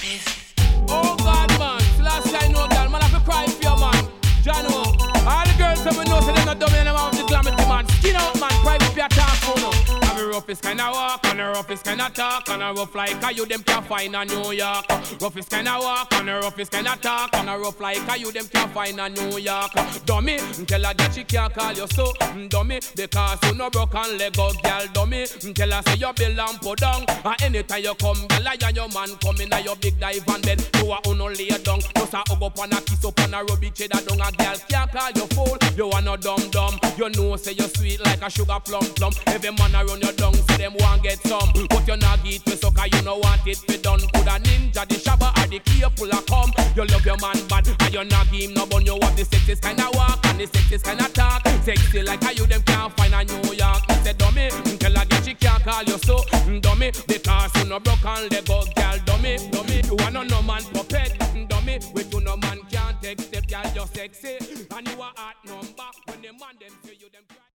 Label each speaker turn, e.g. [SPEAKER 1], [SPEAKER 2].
[SPEAKER 1] Oh God, man. Last time, no girl, man, I have to cry for you, man. Jano, all the girls that we know, so they're not dumb in them out of the calamity, man. Skin out, man, private for your talk, for no. I'm a roughest kind of walk, and a roughest kind of talk, and a rough like you, them can't find a New York. Roughest kind of walk, and a roughest kind of talk, and a rough like you, them can't find a New York. Dummy, tell her that she can't call you so. Dummy, because you no broken leg out, girl. Dummy, tell her say you bill and put down. And anytime you come, girl, I and your man come in at your big dive and bed. You are on lay down, just a hug up and a kiss up and a rub each other down. Girl can't call you fool, you are no dumb. You know say you sweet like a sugar plum. Every man around your dung say them want get some, but you not get me so cause you no want it be done. Could a ninja, the shabba or the key pull a come. You love your man bad and you not give him no bun. You want the sexiest kind of walk and the sexiest kind of talk. Sexy like a you them can't find a New York. Me say dummy, tell her that she can't call you so. Dummy, because you no broken leg out, girl. Dummy, you are no man puppet. Dummy, with you no man can't take step, girl, you're sexy. And you are hot number when the man them